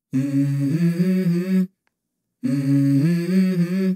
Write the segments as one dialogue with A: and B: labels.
A: Mm-hmm. Mm-hmm.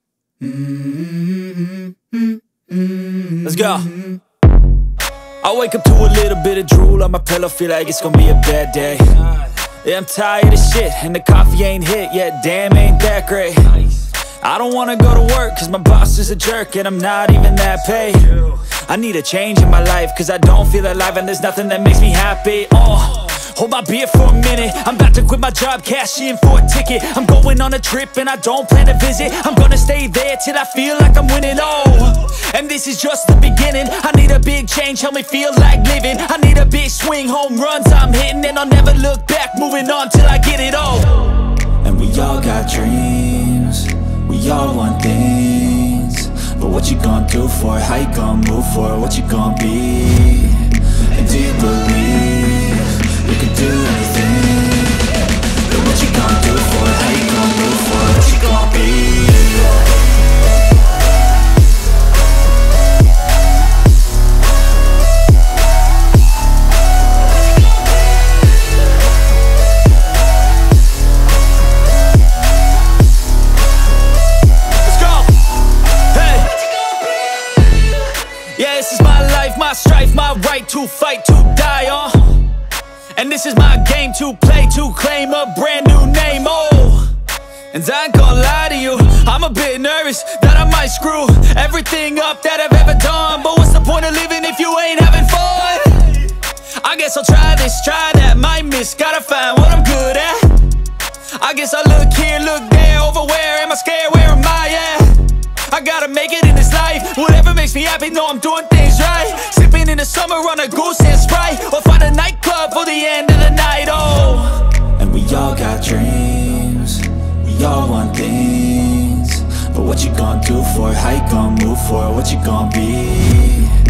A: Mm-hmm. Let's go. I wake up to a little bit of drool on my pillow, feel like it's gonna be a bad day. Yeah, I'm tired of shit, and the coffee ain't hit yet, damn, ain't that great. I don't wanna go to work, cause my boss is a jerk, and I'm not even that paid. I need a change in my life, cause I don't feel alive, and there's nothing that makes me happy. Hold my beer for a minute, I'm about to quit my job, cash in for a ticket. I'm going on a trip and I don't plan to visit. I'm gonna stay there till I feel like I'm winning, and this is just the beginning. I need a big change, help me feel like living. I need a big swing, home runs I'm hitting, and I'll never look back, moving on till I get it all. And we all got dreams, we all want things, but what you gonna do for it? How you gonna move for it? What you gonna be? And do you believe you can do anything? But what you gonna do for it? How you gonna move for it? What you gonna be? Let's go! Hey! Yeah, this is my life, my strife, my right to fight, to die on. And this is my game to play, to claim a brand new name, And I ain't gonna lie to you, I'm a bit nervous that I might screw everything up that I've ever done. But what's the point of living if you ain't having fun? I guess I'll try this, try that, might miss, gotta find what I'm good at. I guess I look here, look there, over where am I scared, where am I at? I gotta make it in this life, whatever makes me happy, know I'm doing things right. Sipping in the summer on a goose and Sprite, or find a nightclub for the end of the night, And we all got dreams, we all want things, but what you gonna do for it? How you gonna move for it? What you gonna be?